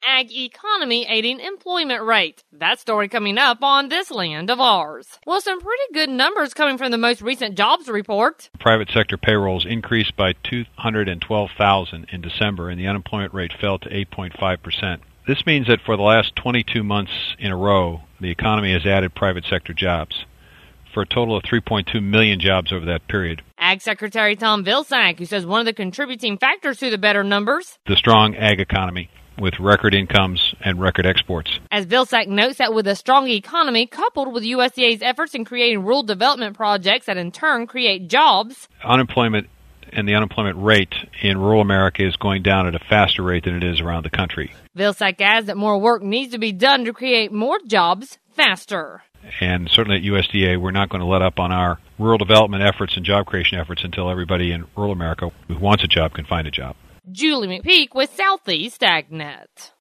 ag economy aiding employment rate. That story coming up on This Land of Ours. Well, some pretty good numbers coming from the most recent jobs report. Private sector payrolls increased by 212,000 in December, and the unemployment rate fell to 8.5%. This means that for the last 22 months in a row, the economy has added private sector jobs, for a total of 3.2 million jobs over that period. Ag Secretary Tom Vilsack, who says one of the contributing factors to the better numbers, the strong ag economy, with record incomes and record exports. As Vilsack notes that with a strong economy coupled with USDA's efforts in creating rural development projects that in turn create jobs, unemployment and the unemployment rate in rural America is going down at a faster rate than it is around the country. Vilsack adds that more work needs to be done to create more jobs faster. And certainly at USDA, we're not going to let up on our rural development efforts and job creation efforts until everybody in rural America who wants a job can find a job. Julie McPeak with Southeast AgNet.